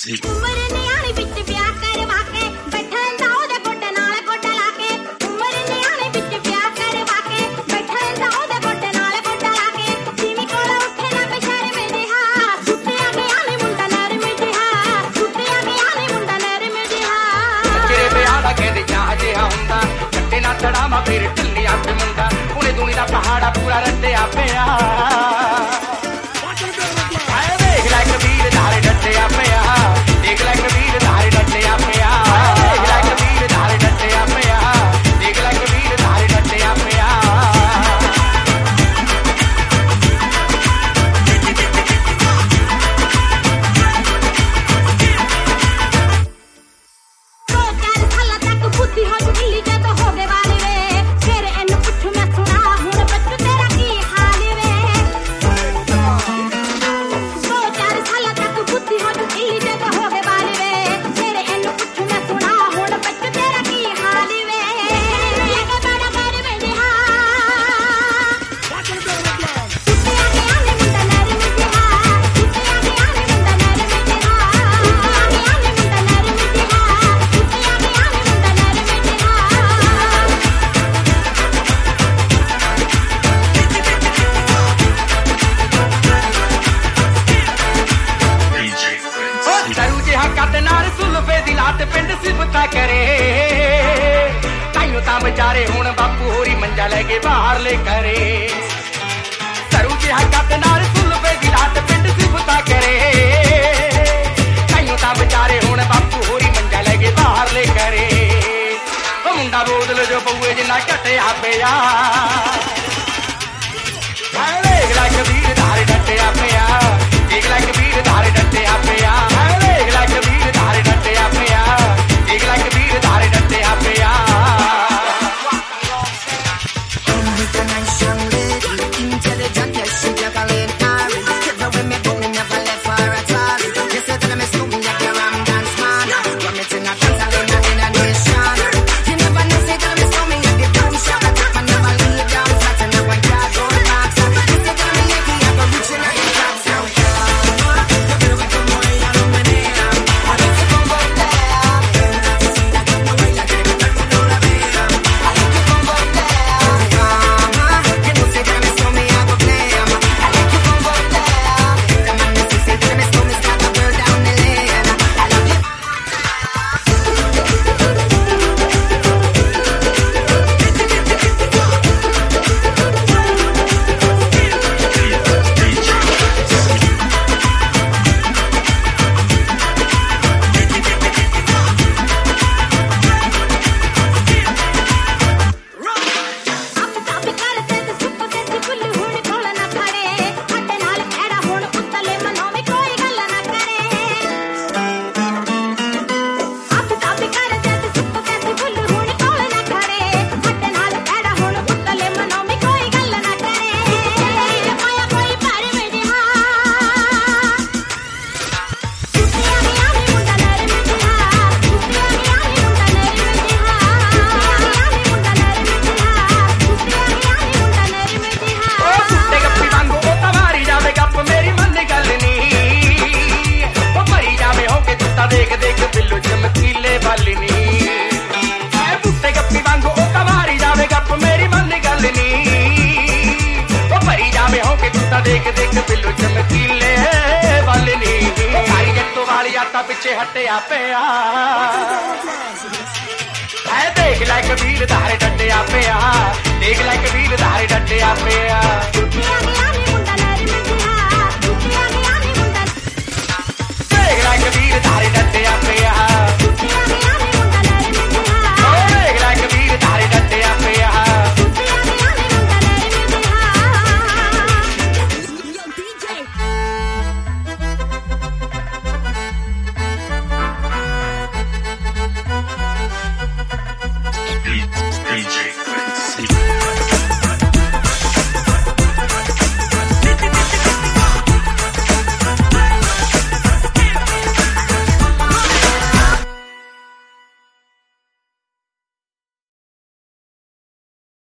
चढ़ावा फिर ढिलिया पे मुंडा उन्हें दुनी का पहाड़ा पूरा रट्टिया पिया देख लै कबीर धारे डट्टिया पिया देख लै कबीर धारे डट्टिया पिया देख लै कबीर धारे डट्टिया पिया देख लै कबीर धारे डट्टिया पिया पिंड सिफता करे ताइयों तां बेचारे हुण बापू होरी मंजा लेके बाहर ले करे सरू जिहा कद नाल सुलफे दी रात पिंड सिफता करे ताइयों तां बेचारे हुण बापू होरी मंजा लेके बाहर ले करे ओ मुंडा बोतल जो पौए जिन्ना घटिया पिया देख लै कबीर धारे डट्टिया पिया देख लै कबीर धारे डट्टिया पिया देख लै कबीर धारे डट्टिया पिया देख लै कबीर धारे डट्टिया पिया intelligent, yes, she like a lane Harry. Get the way me go, me never left for at all. Yes, you tell me smoking like your ram dance man. Run me to a dance, I in a nation. You never know, say tell me smoking like the boom shop. I never leave down flat and I want to go back. Yes, you tell me Yankee, I go reach in a top town. Yo quiero ver como ella lo menea. A ver que pongo el lea. La que no baila, quiere que todo el mundo la vea. A ver que pongo el lea. Que no se llame me hago glam. I like you from Voltaire. The man that say tell me so me start a girl down the lane. I love you. देख देख बिल्लू चमकीले वाली नी बूटे गप्पी वांगू ओ कमारी जावे गप मेरी मन गल नी ओ भरी जावे हो के तू देख देख बिल्लू चमकीले वाली नी सारी जट्टो वाली आटा पिछे हटिया पिया देख लै कबीर धारे डट्टिया पिया देख लै कबीर धारे डट्टिया पिया